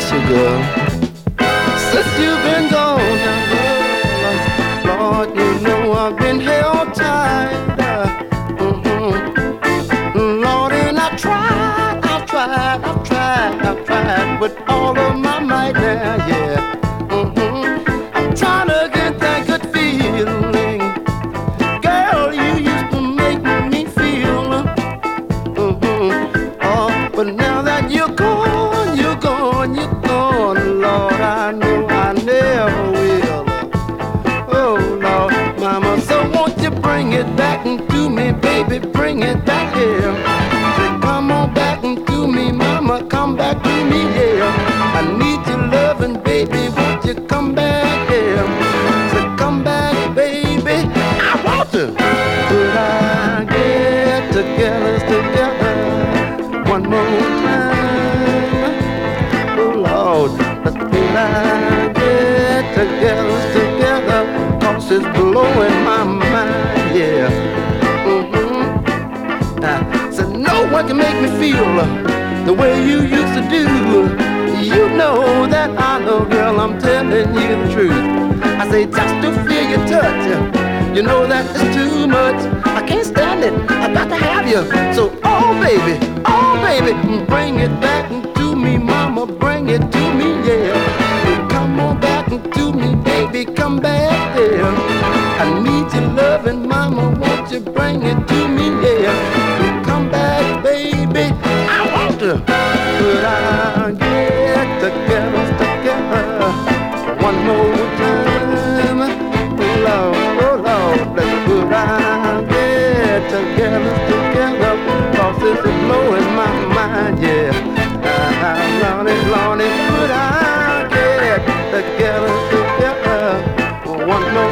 you, girl. Since you've been gone, now, girl, Lord, you know I've been held tight. Lord, and I've tried with all of my might now, yeah. I'm trying to get that good feeling. Girl, you used to make me feel. Oh, but now that you're gone, Lord, I know I never will. Oh, Lord, Mama, so won't you bring it back to me, baby, bring it back here. Come on back to me, Mama, come back to me, yeah. I need your loving, baby, won't you come back here? So come back, baby, I want to. Could I get together one more time? Oh, Lord, could I get together, 'cause it's blowing my mind, yeah. So no one can make me feel the way you used to do. You know that I know, girl, I'm telling you the truth. I say just to feel your touch, you know that it's too much. I can't stand it, I got to have you. So oh baby, bring it back to me, Mama, bring it to me, yeah. Come on back to me, baby, come back there. I need your loving, Mama, won't you bring it to me, yeah. Come back, baby, I want to. Could I get together one more time? Oh Lord, could I get together, 'cause it's blowing my mind, yeah. Lordy, could I get together one more